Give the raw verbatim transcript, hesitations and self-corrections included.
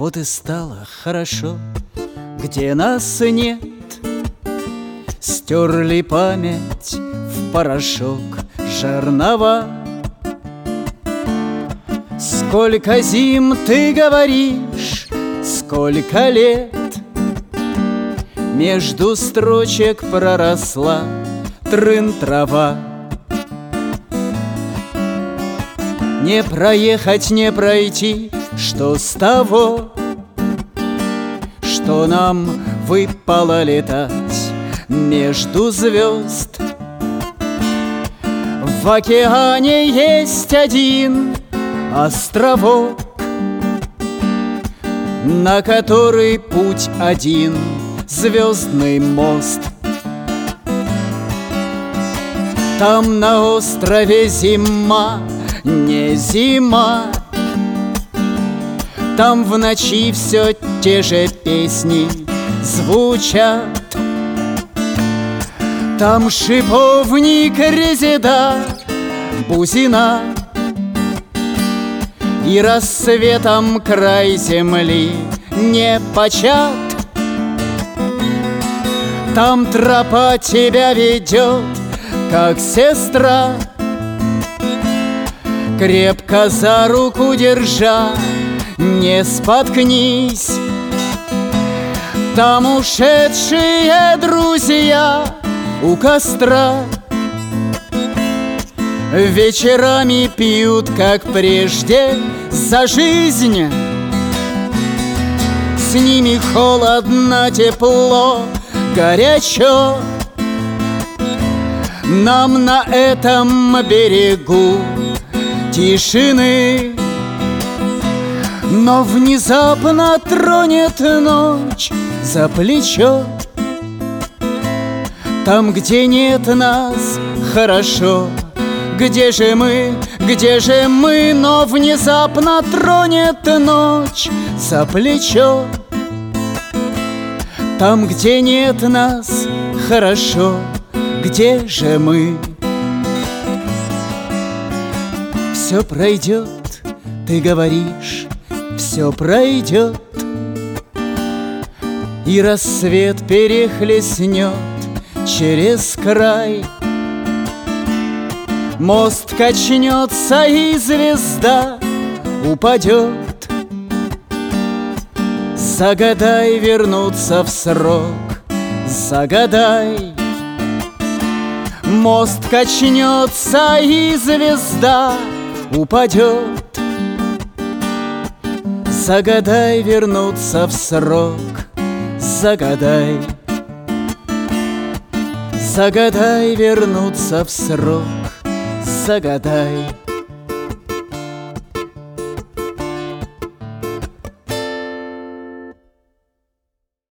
Вот и стало хорошо, где нас нет. Стерли память в порошок жернова. Сколько зим, ты говоришь, сколько лет между строчек проросла трын-трава. Не проехать, не пройти, что с того, что нам выпало летать между звезд. В океане есть один островок, на который путь один — звездный мост. Там на острове зима, не зима. Там в ночи все те же песни звучат. Там шиповник, резеда, бузина, и рассветом край земли не почат. Там тропа тебя ведет, как сестра, крепко за руку держа, не споткнись. Там ушедшие друзья у костра вечерами пьют, как прежде, за жизнь. С ними холодно, тепло, горячо. Нам на этом берегу тишины. Но внезапно тронет ночь за плечо. Там, где нет нас, хорошо. Где же мы, где же мы? Но внезапно тронет ночь за плечо. Там, где нет нас, хорошо. Где же мы? Все пройдет, ты говоришь, все пройдет, и рассвет перехлестнет через край. Мост качнется, и звезда упадет. Загадай вернуться в срок, загадай. Мост качнется, и звезда упадет. Загадай вернуться в срок, загадай. Загадай вернуться в срок, загадай.